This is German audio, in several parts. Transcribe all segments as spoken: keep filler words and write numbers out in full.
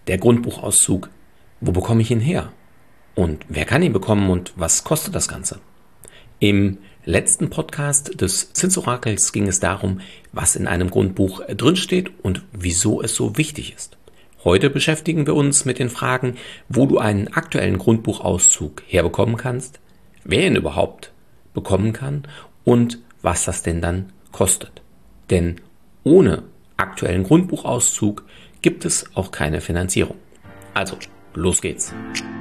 Der Grundbuchauszug. Wo bekomme ich ihn her? Und wer kann ihn bekommen und was kostet das Ganze? Im letzten Podcast des Zinsorakels ging es darum, was in einem Grundbuch drinsteht und wieso es so wichtig ist. Heute beschäftigen wir uns mit den Fragen, wo du einen aktuellen Grundbuchauszug herbekommen kannst, wer ihn überhaupt bekommen kann und was das denn dann kostet. Denn ohne aktuellen Grundbuchauszug gibt es auch keine Finanzierung. Also, los geht's.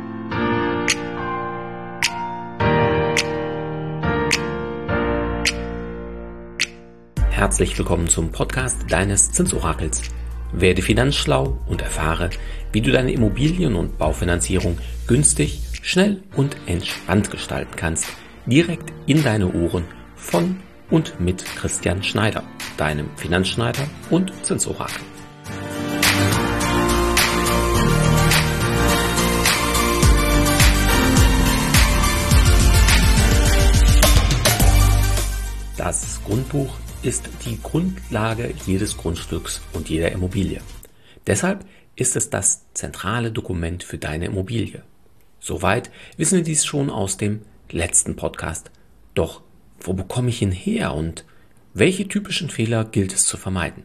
Herzlich willkommen zum Podcast deines Zinsorakels. Werde finanzschlau und erfahre, wie du deine Immobilien- und Baufinanzierung günstig, schnell und entspannt gestalten kannst, direkt in deine Ohren von und mit Christian Schneider, deinem Finanzschneider und Zinsorakel. Das Grundbuch ist die Grundlage jedes Grundstücks und jeder Immobilie. Deshalb ist es das zentrale Dokument für deine Immobilie. Soweit wissen wir dies schon aus dem letzten Podcast. Doch wo bekomme ich ihn her und welche typischen Fehler gilt es zu vermeiden?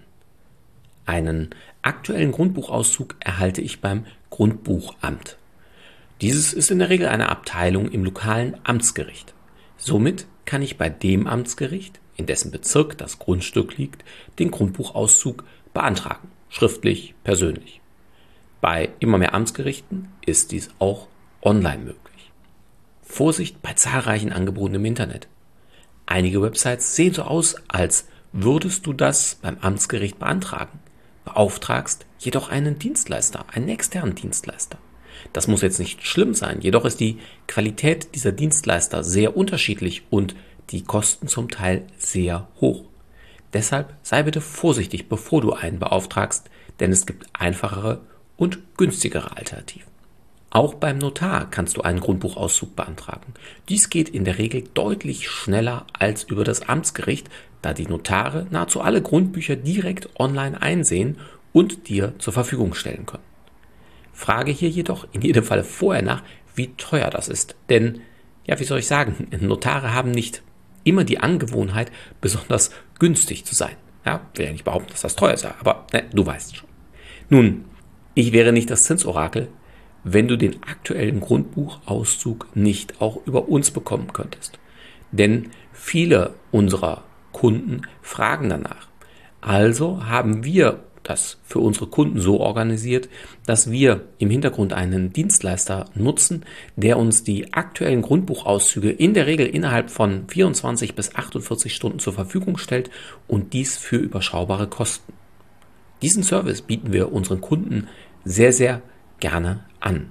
Einen aktuellen Grundbuchauszug erhalte ich beim Grundbuchamt. Dieses ist in der Regel eine Abteilung im lokalen Amtsgericht. Somit kann ich bei dem Amtsgericht, in dessen Bezirk das Grundstück liegt, den Grundbuchauszug beantragen, schriftlich, persönlich. Bei immer mehr Amtsgerichten ist dies auch online möglich. Vorsicht bei zahlreichen Angeboten im Internet. Einige Websites sehen so aus, als würdest du das beim Amtsgericht beantragen, beauftragst jedoch einen Dienstleister, einen externen Dienstleister. Das muss jetzt nicht schlimm sein, jedoch ist die Qualität dieser Dienstleister sehr unterschiedlich und die Kosten zum Teil sehr hoch. Deshalb sei bitte vorsichtig, bevor du einen beauftragst, denn es gibt einfachere und günstigere Alternativen. Auch beim Notar kannst du einen Grundbuchauszug beantragen. Dies geht in der Regel deutlich schneller als über das Amtsgericht, da die Notare nahezu alle Grundbücher direkt online einsehen und dir zur Verfügung stellen können. Frage hier jedoch in jedem Fall vorher nach, wie teuer das ist. Denn, ja, wie soll ich sagen, Notare haben nicht immer die Angewohnheit, besonders günstig zu sein. Ja, will ja nicht behaupten, dass das teuer sei, aber ne, du weißt schon. Nun, ich wäre nicht das Zinsorakel, wenn du den aktuellen Grundbuchauszug nicht auch über uns bekommen könntest. Denn viele unserer Kunden fragen danach. Also haben wir das für unsere Kunden so organisiert, dass wir im Hintergrund einen Dienstleister nutzen, der uns die aktuellen Grundbuchauszüge in der Regel innerhalb von vierundzwanzig bis achtundvierzig Stunden zur Verfügung stellt und dies für überschaubare Kosten. Diesen Service bieten wir unseren Kunden sehr, sehr gerne an.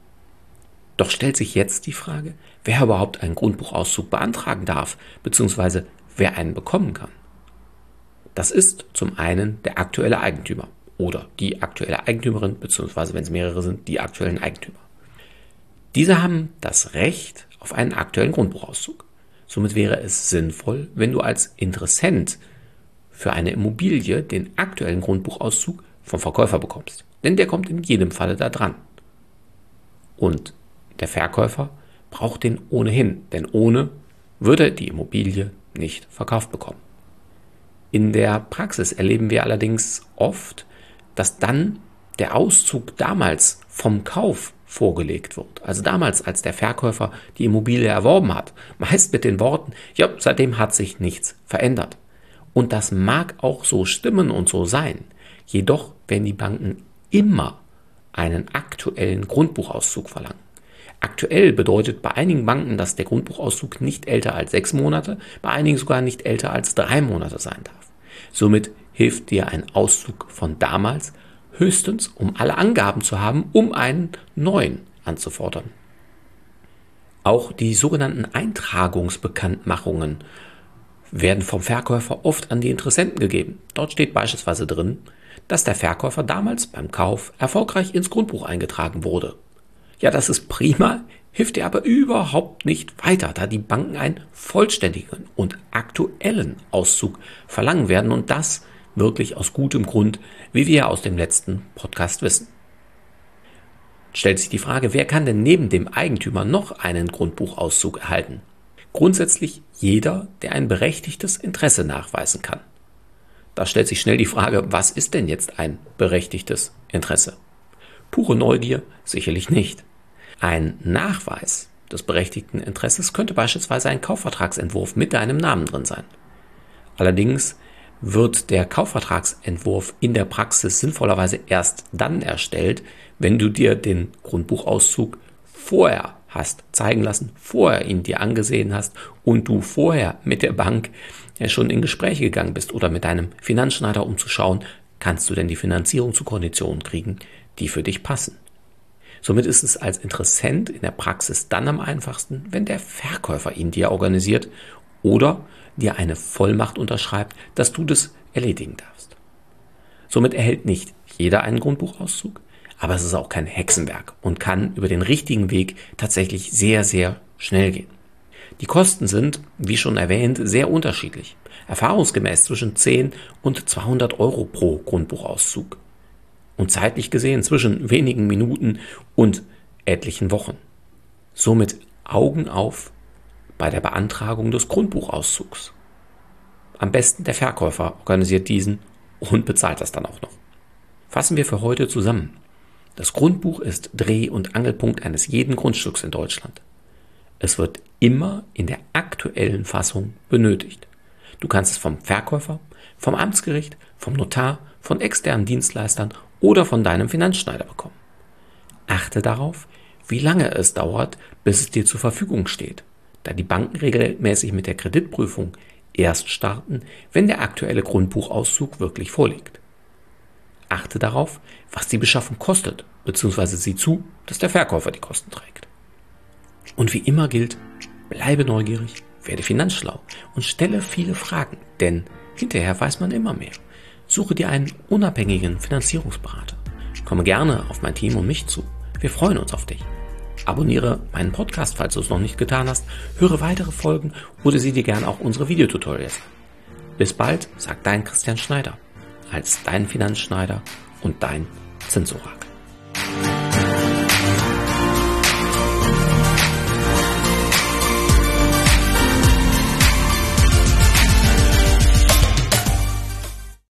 Doch stellt sich jetzt die Frage, wer überhaupt einen Grundbuchauszug beantragen darf, beziehungsweise wer einen bekommen kann. Das ist zum einen der aktuelle Eigentümer oder die aktuelle Eigentümerin, beziehungsweise wenn es mehrere sind, die aktuellen Eigentümer. Diese haben das Recht auf einen aktuellen Grundbuchauszug. Somit wäre es sinnvoll, wenn du als Interessent für eine Immobilie den aktuellen Grundbuchauszug vom Verkäufer bekommst. Denn der kommt in jedem Falle da dran. Und der Verkäufer braucht den ohnehin, denn ohne würde die Immobilie nicht verkauft bekommen. In der Praxis erleben wir allerdings oft, dass dann der Auszug damals vom Kauf vorgelegt wird. Also damals, als der Verkäufer die Immobilie erworben hat. Meist mit den Worten, ja, seitdem hat sich nichts verändert. Und das mag auch so stimmen und so sein. Jedoch werden die Banken immer einen aktuellen Grundbuchauszug verlangen. Aktuell bedeutet bei einigen Banken, dass der Grundbuchauszug nicht älter als sechs Monate, bei einigen sogar nicht älter als drei Monate sein darf. Somit hilft dir ein Auszug von damals höchstens, um alle Angaben zu haben, um einen neuen anzufordern. Auch die sogenannten Eintragungsbekanntmachungen werden vom Verkäufer oft an die Interessenten gegeben. Dort steht beispielsweise drin, dass der Verkäufer damals beim Kauf erfolgreich ins Grundbuch eingetragen wurde. Ja, das ist prima, hilft dir aber überhaupt nicht weiter, da die Banken einen vollständigen und aktuellen Auszug verlangen werden und das wirklich aus gutem Grund, wie wir aus dem letzten Podcast wissen. stellt sich die Frage, wer kann denn neben dem Eigentümer noch einen Grundbuchauszug erhalten? Grundsätzlich jeder, der ein berechtigtes Interesse nachweisen kann. Da stellt sich schnell die Frage, was ist denn jetzt ein berechtigtes Interesse? Pure Neugier sicherlich nicht. Ein Nachweis des berechtigten Interesses könnte beispielsweise ein Kaufvertragsentwurf mit deinem Namen drin sein. Allerdings wird der Kaufvertragsentwurf in der Praxis sinnvollerweise erst dann erstellt, wenn du dir den Grundbuchauszug vorher hast zeigen lassen, vorher ihn dir angesehen hast und du vorher mit der Bank ja schon in Gespräche gegangen bist oder mit deinem Finanzschneider, um zu schauen, kannst du denn die Finanzierung zu Konditionen kriegen, die für dich passen. Somit ist es als Interessent in der Praxis dann am einfachsten, wenn der Verkäufer ihn dir organisiert oder dir eine Vollmacht unterschreibt, dass du das erledigen darfst. Somit erhält nicht jeder einen Grundbuchauszug, aber es ist auch kein Hexenwerk und kann über den richtigen Weg tatsächlich sehr, sehr schnell gehen. Die Kosten sind, wie schon erwähnt, sehr unterschiedlich. Erfahrungsgemäß zwischen zehn und zweihundert Euro pro Grundbuchauszug. Und zeitlich gesehen zwischen wenigen Minuten und etlichen Wochen. Somit Augen auf bei der Beantragung des Grundbuchauszugs. Am besten der Verkäufer organisiert diesen und bezahlt das dann auch noch. Fassen wir für heute zusammen. Das Grundbuch ist Dreh- und Angelpunkt eines jeden Grundstücks in Deutschland. Es wird immer in der aktuellen Fassung benötigt. Du kannst es vom Verkäufer, vom Amtsgericht, vom Notar, von externen Dienstleistern oder von deinem Finanzschneider bekommen. Achte darauf, wie lange es dauert, bis es dir zur Verfügung steht, da die Banken regelmäßig mit der Kreditprüfung erst starten, wenn der aktuelle Grundbuchauszug wirklich vorliegt. Achte darauf, was die Beschaffung kostet, beziehungsweise sieh zu, dass der Verkäufer die Kosten trägt. Und wie immer gilt, bleibe neugierig, werde finanzschlau und stelle viele Fragen, denn hinterher weiß man immer mehr. Suche dir einen unabhängigen Finanzierungsberater. Komme gerne auf mein Team und mich zu. Wir freuen uns auf dich. Abonniere meinen Podcast, falls du es noch nicht getan hast. Höre weitere Folgen oder sieh dir gerne auch unsere Videotutorials an. Bis bald, sagt dein Christian Schneider, als dein Finanzschneider und dein Zinsorakel.